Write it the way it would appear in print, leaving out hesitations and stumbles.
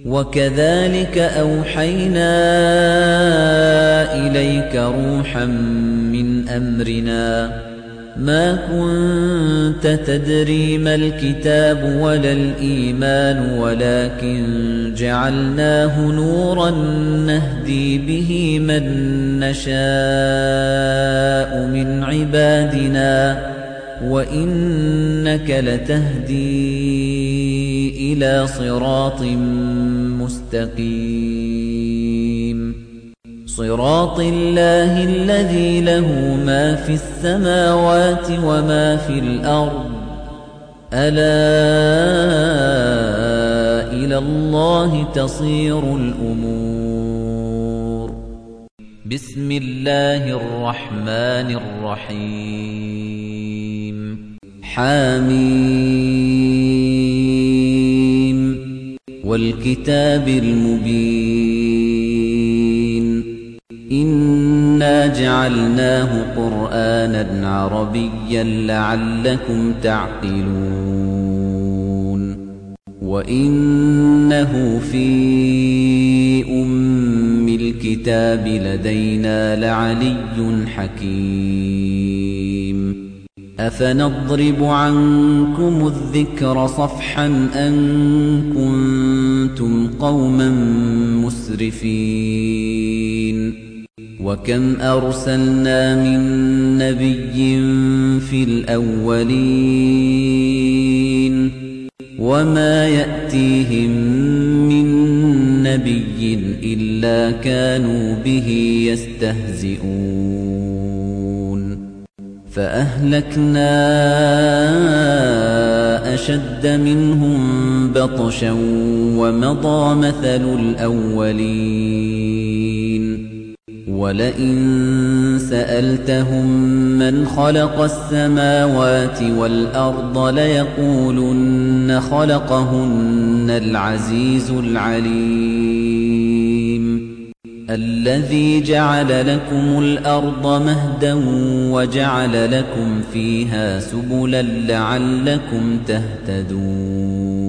وَكَذَلِكَ أَوْحَيْنَا إِلَيْكَ رُوحًا مِّنْ أَمْرِنَا مَا كُنتَ تَدْرِي مَا الْكِتَابُ وَلَا الْإِيمَانُ وَلَكِن جَعَلْنَاهُ نُورًا نَّهْدِي بِهِ مَن نَّشَاءُ مِنْ عِبَادِنَا وَإِنَّكَ لَتَهْدِي إِلَى صِرَاطٍ مُّسْتَقِيمٍ صراط الله الذي له ما في السماوات وما في الأرض ألا إلى الله تصير الأمور بسم الله الرحمن الرحيم حميم والكتاب المبين إنا جعلناه قرآنا عربيا لعلكم تعقلون وإنه في أم الكتاب لدينا لعلي حكيم أفنضرب عنكم الذكر صفحا أن كنتم قوما مسرفين وكم أرسلنا من نبي في الأولين وما يأتيهم من نبي إلا كانوا به يستهزئون فأهلكنا أشد منهم بطشا ومضى مثل الأولين ولئن سألتهم من خلق السماوات والأرض ليقولن خلقهن العزيز العليم الذي جعل لكم الأرض مهدا وجعل لكم فيها سبلا لعلكم تهتدون